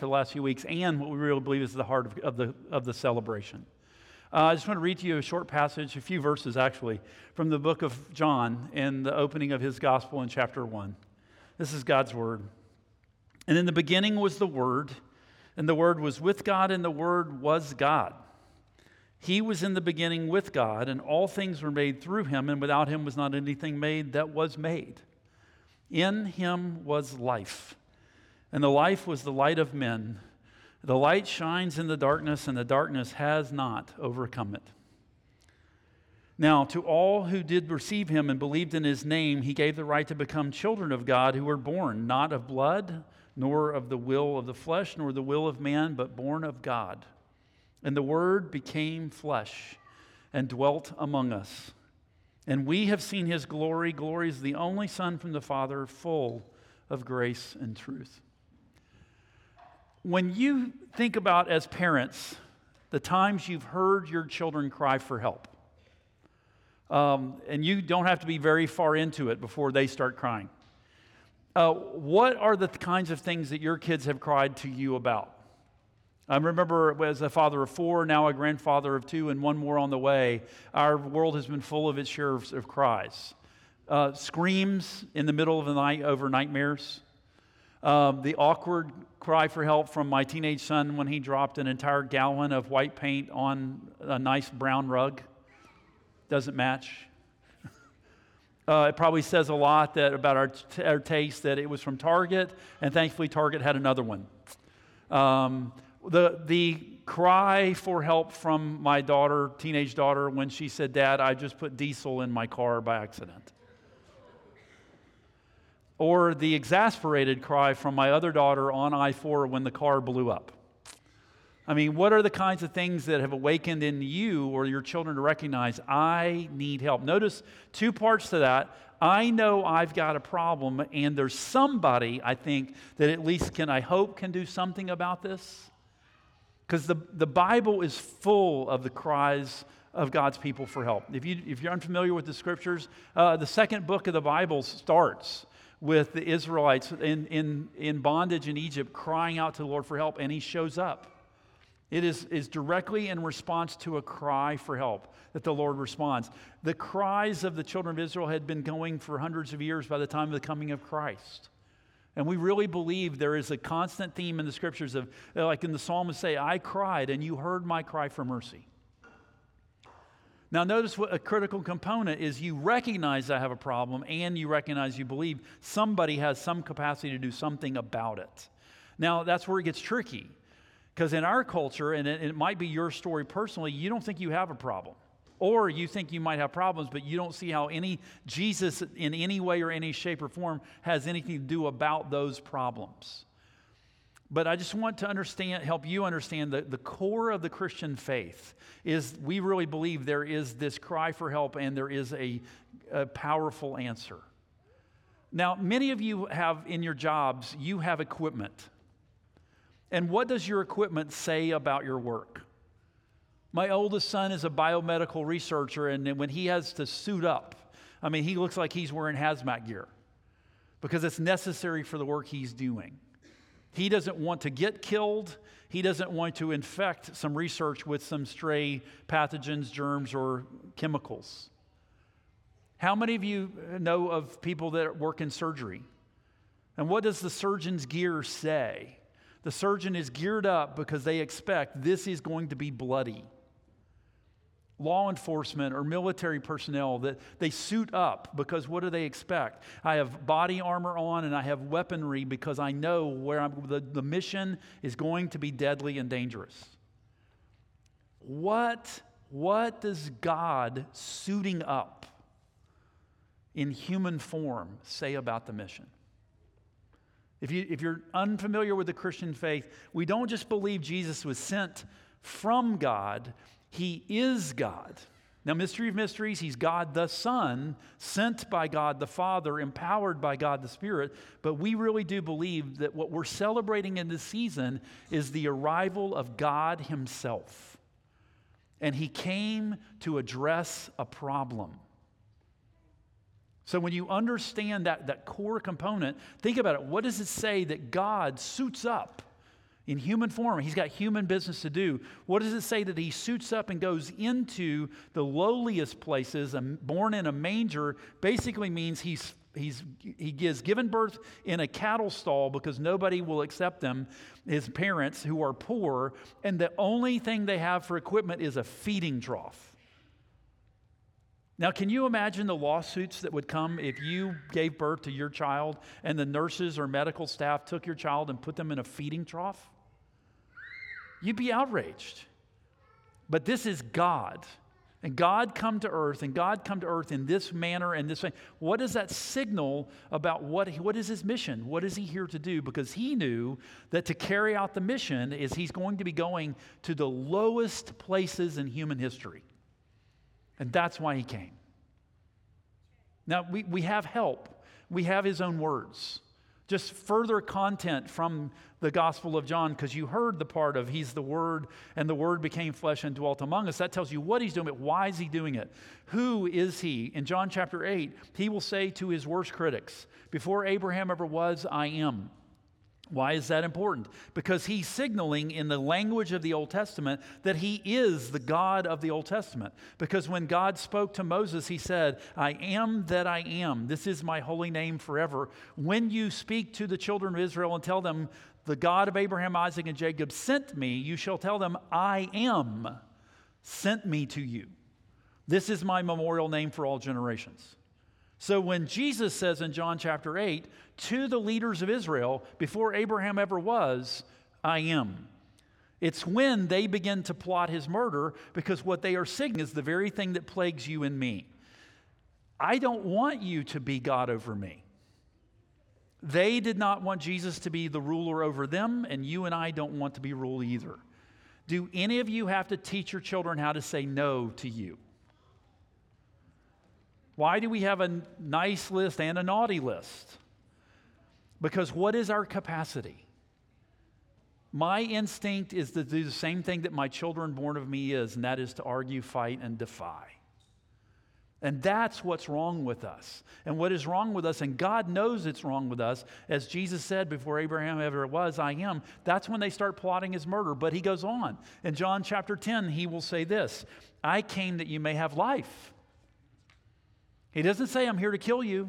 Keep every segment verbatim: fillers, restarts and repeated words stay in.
for the last few weeks and what we really believe is the heart of, of, the, of the celebration. Uh, I just want to read to you a short passage, a few verses actually, from the book of John and the opening of his gospel in chapter one. This is God's word. And in the beginning was the Word, and the Word was with God, and the Word was God. He was in the beginning with God, and all things were made through him, and without him was not anything made that was made. In him was life, and the life was the light of men. The light shines in the darkness, and the darkness has not overcome it. Now, to all who did receive him and believed in his name, he gave the right to become children of God, who were born not of blood, nor of the will of the flesh, nor the will of man, but born of God. And the Word became flesh and dwelt among us. And we have seen his glory. Glory is the only Son from the Father, full of grace and truth. When you think about, as parents, the times you've heard your children cry for help, um, and you don't have to be very far into it before they start crying, uh, what are the kinds of things that your kids have cried to you about? I remember as a father of four, now a grandfather of two, and one more on the way, our world has been full of its share of, of cries. Uh, screams in the middle of the night over nightmares. Um, the awkward cry for help from my teenage son when he dropped an entire gallon of white paint on a nice brown rug. Doesn't match. Uh, it probably says a lot that about our, t- our taste that it was from Target, and thankfully Target had another one. Um, the the cry for help from my daughter, teenage daughter, when she said, "Dad, I just put diesel in my car by accident." Or the exasperated cry from my other daughter on I four when the car blew up. I mean, what are the kinds of things that have awakened in you or your children to recognize, I need help? Notice two parts to that. I know I've got a problem, and there's somebody, I think, that at least can, I hope, can do something about this. Because the, the Bible is full of the cries of God's people for help. If, you, if you're unfamiliar with the Scriptures, uh, the second book of the Bible starts with the Israelites in, in, in bondage in Egypt crying out to the Lord for help, and he shows up. It is, is directly in response to a cry for help that the Lord responds. The cries of the children of Israel had been going for hundreds of years by the time of the coming of Christ. And we really believe there is a constant theme in the Scriptures of, like in the psalmist say, I cried and you heard my cry for mercy. Now notice what a critical component is. You recognize I have a problem, and you recognize you believe somebody has some capacity to do something about it. Now that's where it gets tricky. Because in our culture, and it, it might be your story personally, you don't think you have a problem. Or you think you might have problems, but you don't see how any Jesus in any way or any shape or form has anything to do about those problems. But I just want to understand, help you understand that the core of the Christian faith is we really believe there is this cry for help and there is a, a powerful answer. Now, many of you have in your jobs, you have equipment. And what does your equipment say about your work? My oldest son is a biomedical researcher, and when he has to suit up, I mean, he looks like he's wearing hazmat gear because it's necessary for the work he's doing. He doesn't want to get killed. He doesn't want to infect some research with some stray pathogens, germs, or chemicals. How many of you know of people that work in surgery? And what does the surgeon's gear say? The surgeon is geared up because they expect this is going to be bloody. Law enforcement or military personnel, that they suit up because what do they expect? I have body armor on and I have weaponry because I know where I'm, the, the mission is going to be deadly and dangerous. What, what does God suiting up in human form say about the mission? If, you, if you're unfamiliar with the Christian faith, we don't just believe Jesus was sent from God, he is God. Now, mystery of mysteries, he's God the Son, sent by God the Father, empowered by God the Spirit, but we really do believe that what we're celebrating in this season is the arrival of God himself. And he came to address a problem. So when you understand that, that core component, think about it. What does it say that God suits up In human form, he's got human business to do. What does it say that he suits up and goes into the lowliest places, and born in a manger basically means he's he's he is given birth in a cattle stall because nobody will accept them, his parents who are poor, and the only thing they have for equipment is a feeding trough. Now, can you imagine the lawsuits that would come if you gave birth to your child and the nurses or medical staff took your child and put them in a feeding trough? You'd be outraged. But this is God. And God come to earth, and God come to earth in this manner and this way. What does that signal about what, what is his mission? What is he here to do? Because he knew that to carry out the mission is he's going to be going to the lowest places in human history. And that's why he came. Now, we, we have help. We have his own words. Just further content from the Gospel of John, because you heard the part of he's the Word, and the Word became flesh and dwelt among us. That tells you what he's doing, but why is he doing it? Who is he? In John chapter eight, he will say to his worst critics, before Abraham ever was, I am. Why is that important? Because he's signaling in the language of the Old Testament that he is the God of the Old Testament. Because when God spoke to Moses, he said, I am that I am. This is my holy name forever. When you speak to the children of Israel and tell them, the God of Abraham, Isaac, and Jacob sent me, you shall tell them, I am sent me to you. This is my memorial name for all generations. So when Jesus says in John chapter eight, to the leaders of Israel, before Abraham ever was, I am. It's when they begin to plot his murder, because what they are signaling is the very thing that plagues you and me. I don't want you to be God over me. They did not want Jesus to be the ruler over them, and you and I don't want to be ruled either. Do any of you have to teach your children how to say no to you? Why do we have a nice list and a naughty list? Because what is our capacity? My instinct is to do the same thing that my children born of me is, and that is to argue, fight, and defy. And that's what's wrong with us. And what is wrong with us, and God knows it's wrong with us, as Jesus said before Abraham ever was, I am, that's when they start plotting his murder. But he goes on. In John chapter ten, he will say this, I came that you may have life. He doesn't say, I'm here to kill you.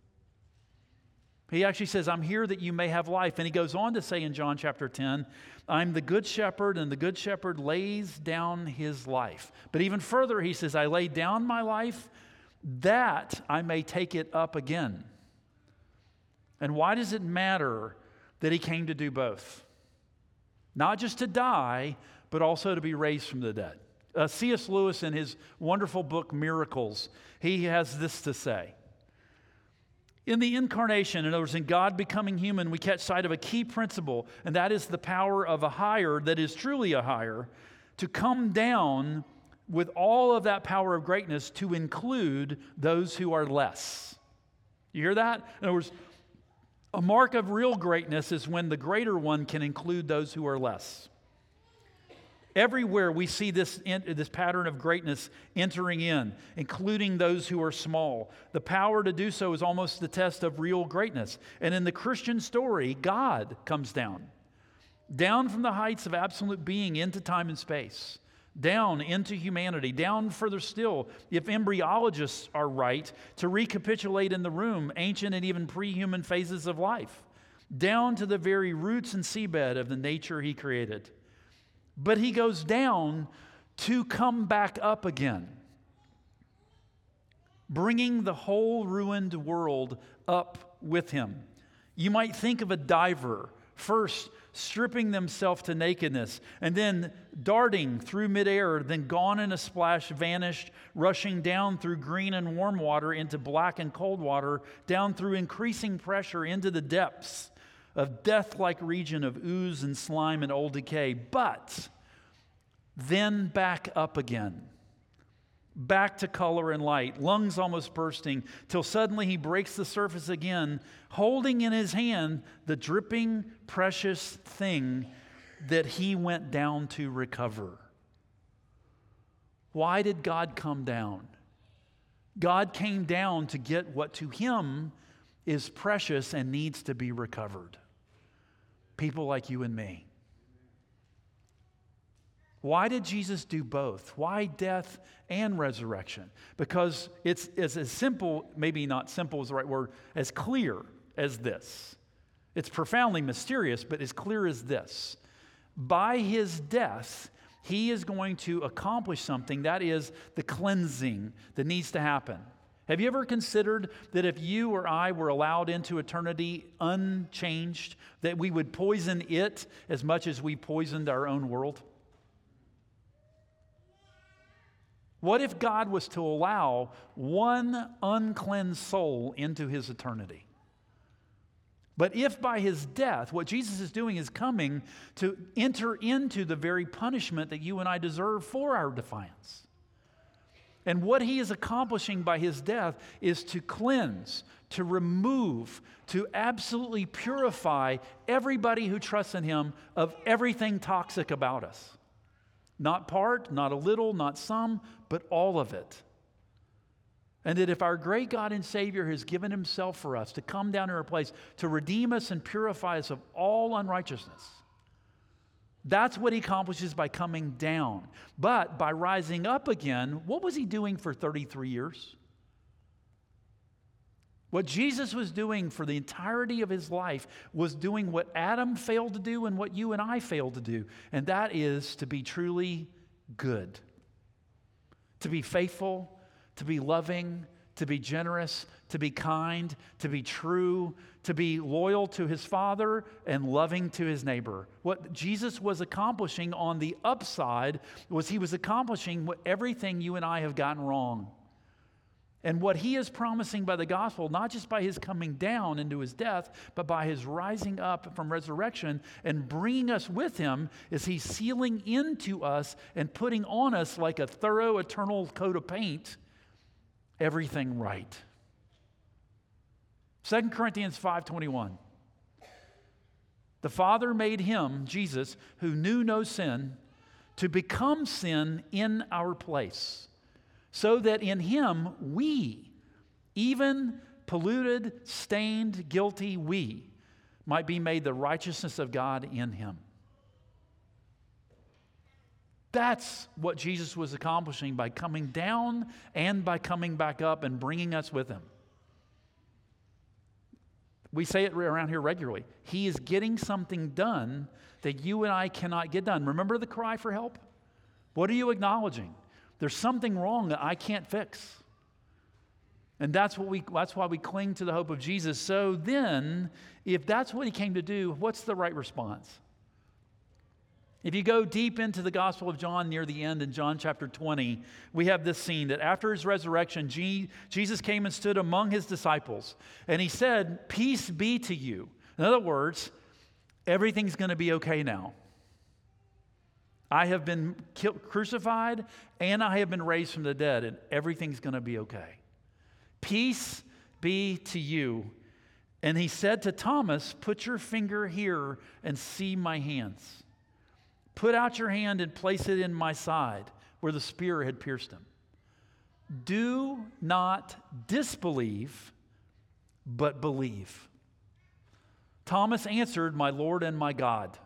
He actually says, I'm here that you may have life. And he goes on to say in John chapter ten, I'm the good shepherd, and the good shepherd lays down his life. But even further, he says, I lay down my life that I may take it up again. And why does it matter that he came to do both? Not just to die, but also to be raised from the dead. Uh, C S Lewis, in his wonderful book, Miracles, he has this to say. In the incarnation, in other words, in God becoming human, we catch sight of a key principle, and that is the power of a higher, that is truly a higher, to come down with all of that power of greatness to include those who are less. You hear that? In other words, a mark of real greatness is when the greater one can include those who are less. Everywhere we see this, this pattern of greatness entering in, including those who are small. The power to do so is almost the test of real greatness. And in the Christian story, God comes down. Down from the heights of absolute being into time and space. Down into humanity. Down further still, if embryologists are right, to recapitulate in the room ancient and even pre-human phases of life. Down to the very roots and seabed of the nature he created. But he goes down to come back up again, bringing the whole ruined world up with him. You might think of a diver, first stripping themselves to nakedness, and then darting through midair, then gone in a splash, vanished, rushing down through green and warm water into black and cold water, down through increasing pressure into the depths of death-like region of ooze and slime and old decay, but then back up again, back to color and light, lungs almost bursting, till suddenly he breaks the surface again, holding in his hand the dripping, precious thing that he went down to recover. Why did God come down? God came down to get what to him is precious and needs to be recovered. People like you and me. Why did Jesus do both? Why death and resurrection? Because it's, it's as simple, maybe not simple is the right word, as clear as this. It's profoundly mysterious, but as clear as this. By his death, he is going to accomplish something, that is the cleansing that needs to happen. Have you ever considered that if you or I were allowed into eternity unchanged, that we would poison it as much as we poisoned our own world? What if God was to allow one uncleansed soul into his eternity? But if by his death, what Jesus is doing is coming to enter into the very punishment that you and I deserve for our defiance. And what he is accomplishing by his death is to cleanse, to remove, to absolutely purify everybody who trusts in him of everything toxic about us. Not part, not a little, not some, but all of it. And that if our great God and Savior has given himself for us to come down to our place, to redeem us and purify us of all unrighteousness, that's what he accomplishes by coming down. But by rising up again, what was he doing for thirty-three years? What Jesus was doing for the entirety of his life was doing what Adam failed to do and what you and I failed to do. And that is to be truly good. To be faithful, to be loving, to be generous, to be kind, to be true, to be loyal to his Father and loving to his neighbor. What Jesus was accomplishing on the upside was he was accomplishing what everything you and I have gotten wrong. And what he is promising by the gospel, not just by his coming down into his death, but by his rising up from resurrection and bringing us with him, is he's sealing into us and putting on us like a thorough eternal coat of paint everything right. Second Corinthians five twenty-one. The Father made him, Jesus, who knew no sin, to become sin in our place, so that in him we, even polluted, stained, guilty we, might be made the righteousness of God in him. That's what Jesus was accomplishing by coming down and by coming back up and bringing us with him. We say it around here regularly. He is getting something done that you and I cannot get done. Remember the cry for help? What are you acknowledging? There's something wrong that I can't fix. And that's what we that's why we cling to the hope of Jesus. So then, if that's what he came to do, what's the right response? If you go deep into the Gospel of John near the end in John chapter twenty, we have this scene that after his resurrection, Jesus came and stood among his disciples. And he said, "Peace be to you." In other words, everything's going to be okay now. I have been killed, crucified, and I have been raised from the dead, and everything's going to be okay. Peace be to you. And he said to Thomas, "Put your finger here and see my hands. Put out your hand and place it in my side where the spear had pierced him. Do not disbelieve, but believe." Thomas answered, "My Lord and my God."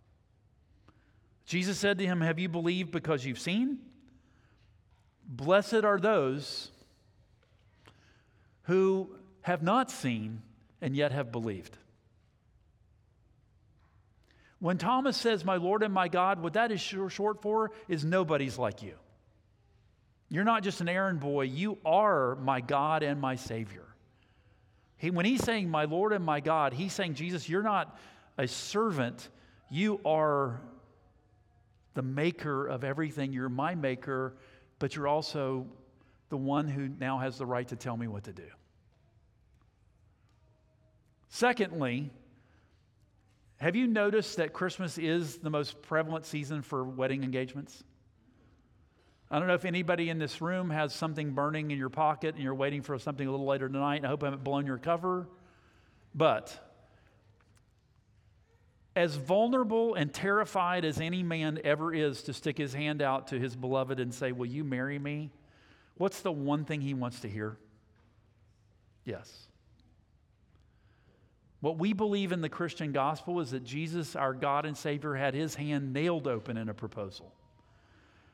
Jesus said to him, "Have you believed because you've seen? Blessed are those who have not seen and yet have believed." When Thomas says, "My Lord and my God," what that is short for is nobody's like you. You're not just an errand boy. You are my God and my Savior. He, when he's saying, "My Lord and my God," he's saying, Jesus, you're not a servant. You are the maker of everything. You're my maker, but you're also the one who now has the right to tell me what to do. Secondly, have you noticed that Christmas is the most prevalent season for wedding engagements? I don't know if anybody in this room has something burning in your pocket and you're waiting for something a little later tonight. I hope I haven't blown your cover. But as vulnerable and terrified as any man ever is to stick his hand out to his beloved and say, "Will you marry me?" what's the one thing he wants to hear? Yes. What we believe in the Christian gospel is that Jesus, our God and Savior, had his hand nailed open in a proposal.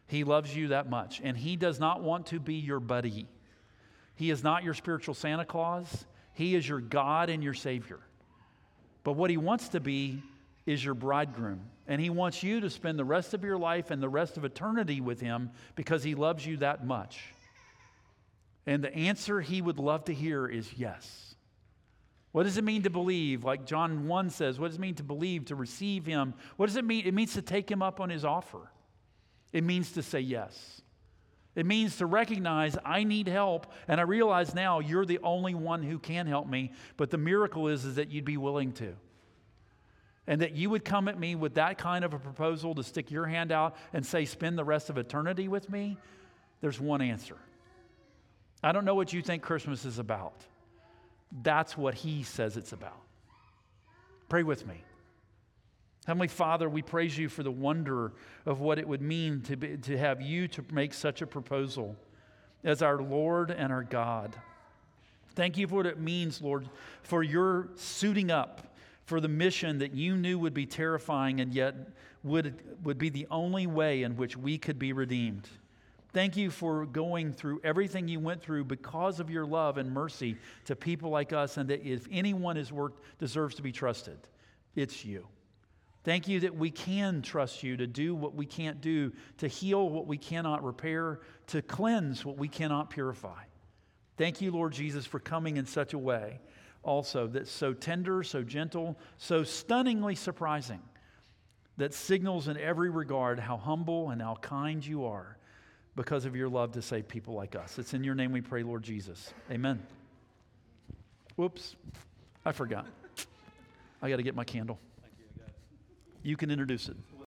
He loves you that much, and he does not want to be your buddy. He is not your spiritual Santa Claus. He is your God and your Savior. But what he wants to be is your bridegroom, and he wants you to spend the rest of your life and the rest of eternity with him because he loves you that much. And the answer he would love to hear is yes. What does it mean to believe? Like John one says, what does it mean to believe, to receive him? What does it mean? It means to take him up on his offer. It means to say yes. It means to recognize I need help, and I realize now you're the only one who can help me, but the miracle is, is that you'd be willing to. And that you would come at me with that kind of a proposal to stick your hand out and say, spend the rest of eternity with me. There's one answer. I don't know what you think Christmas is about. That's what he says it's about. Pray with me. Heavenly Father, we praise you for the wonder of what it would mean to be, to have you to make such a proposal as our Lord and our God. Thank you for what it means, Lord, for your suiting up for the mission that you knew would be terrifying and yet would, would be the only way in which we could be redeemed. Thank you for going through everything you went through because of your love and mercy to people like us, and that if anyone is worth, deserves to be trusted, it's you. Thank you that we can trust you to do what we can't do, to heal what we cannot repair, to cleanse what we cannot purify. Thank you, Lord Jesus, for coming in such a way also that's so tender, so gentle, so stunningly surprising, that signals in every regard how humble and how kind you are because of your love to save people like us. It's in your name we pray, Lord Jesus. Amen. Whoops, I forgot. I got to get my candle. You can introduce it.